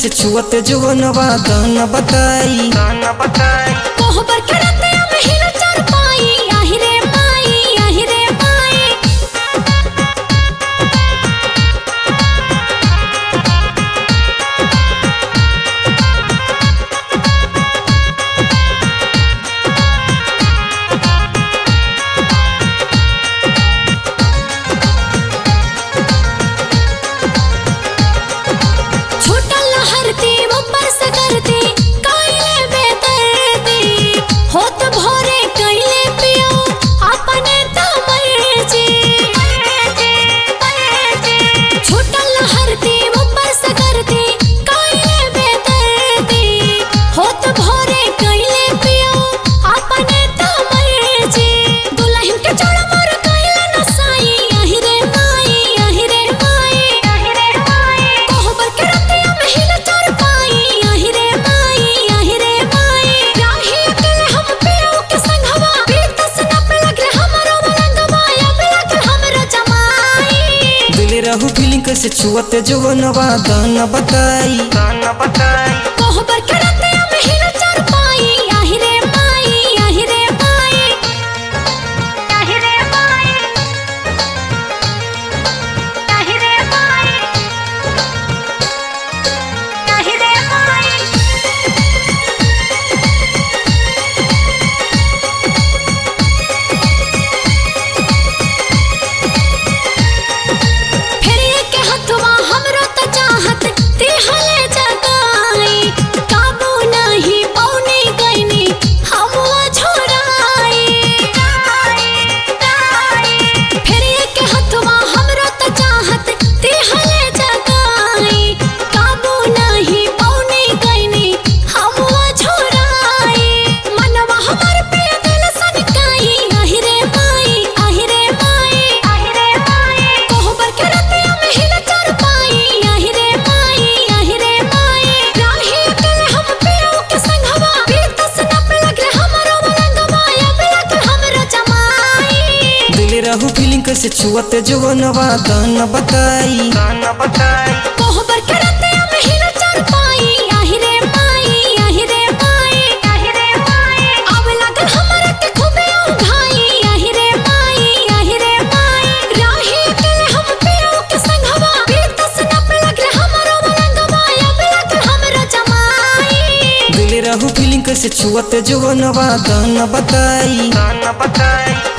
कैसे छुअते जुगनवा दाना बताई कोहबर के रतिया में हिल चर पाई आहि रे माई आहि रे माई। छूटल लहरती ऊपर से करती काइले बेदर्दी होत भोरे कइले पियो अपने तमर्जी। छूटल लहरती ऊपर से करती काइले बेदर्दी होत भोरे कइले पियो अपने तमर्जी। दुल्हन के चढ़ मोर कइले नसाई आहि रे माई आहि रे माई आहि रे माई। कोहबर के रतिया में हिल चर पाई आहि रे माई आहि रे माई। राही अकेले हम पियो के संगवा बीतस न पे लगे हमरो रंगवा अब लगे हमरो जमाई। दिल रहू फीलिंग कैसे छुअते जुगनवा दाना बताई कोहबर के रतिया में हिल चर पाई आहि रे माई आहि रे माई आहि रे माई आहि रे माई आहि रे माई। फेरिए के हथवा हमरो त चाहत तिहले जगाई काबू नहीं पौनी गईनी हमवा छोड़ाई। फेरिए के हथवा हमरो त चाहत तिहले जगाई काबू नहीं पौनी गईनी हमवा छोड़ाई। मनवा हमर पे दिल सनकाई आहि रे माई आहि रे माई आहि रे माई। कोहबर के रतिया में हिल चर पाई आहि रे माई आहि रे माई। राही अकेले हम पियो के संगवा बीतस न पे लगे हमरो रंगवा अब लगे हमरो जमाई। दिल रहू फीलिंग कैसे छुअते जुगनवा दाना बताई कोहबर के रतिया में हिल चर पाई आहि रे माई आहि रे माई आहि रे माई। अब लगल हमरा के खूबे उघाई आहि रे माई आहि रे माई। राही अकेले हम पियो के संगवा बीतस न पे लगे हमरो रंगवा अब लगे हमरो जमाई। दिल रहू फीलिंग कैसे छुअते जुगनवा दाना बताई